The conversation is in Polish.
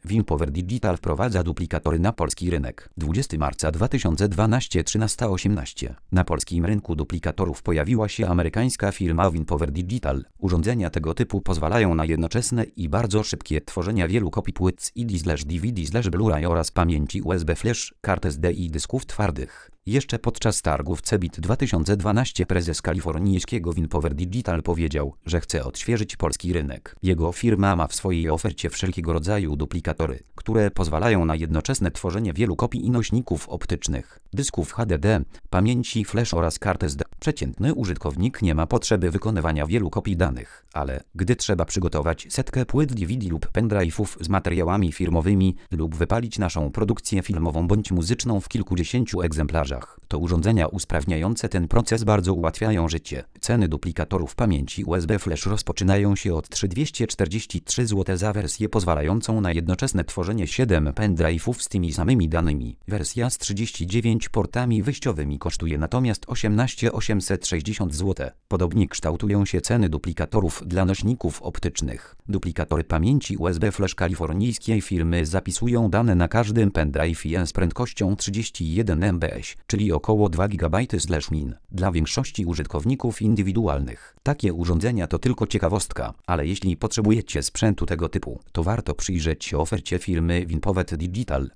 WinPower Digital wprowadza duplikatory na polski rynek. 20 marca 2012 13:18. Na polskim rynku duplikatorów pojawiła się amerykańska firma WinPower Digital. Urządzenia tego typu pozwalają na jednoczesne i bardzo szybkie tworzenie wielu kopii płyt CD/DVD/Blu-ray oraz pamięci USB flash, kart SD i dysków twardych. Jeszcze podczas targów CeBIT 2012 prezes kalifornijskiego WinPower Digital powiedział, że chce odświeżyć polski rynek. Jego firma ma w swojej ofercie wszelkiego rodzaju duplikatory, które pozwalają na jednoczesne tworzenie wielu kopii i nośników optycznych, dysków HDD, pamięci flash oraz kart SD. Przeciętny użytkownik nie ma potrzeby wykonywania wielu kopii danych, ale gdy trzeba przygotować setkę płyt DVD lub pendrive'ów z materiałami firmowymi lub wypalić naszą produkcję filmową bądź muzyczną w kilkudziesięciu egzemplarzach, to urządzenia usprawniające ten proces bardzo ułatwiają życie. Ceny duplikatorów pamięci USB flash rozpoczynają się od 3243 zł za wersję pozwalającą na jednoczesne tworzenie 7 pendrive'ów z tymi samymi danymi. Wersja z 39 portami wyjściowymi kosztuje natomiast 18 860 zł. Podobnie kształtują się ceny duplikatorów dla nośników optycznych. Duplikatory pamięci USB flash kalifornijskiej firmy zapisują dane na każdym pendrive z prędkością 31 MB/s, czyli około 2 GB/min. Dla większości użytkowników indywidualnych takie urządzenia to tylko ciekawostka, ale jeśli potrzebujecie sprzętu tego typu, to warto przyjrzeć się ofercie firmy WinPower Digital.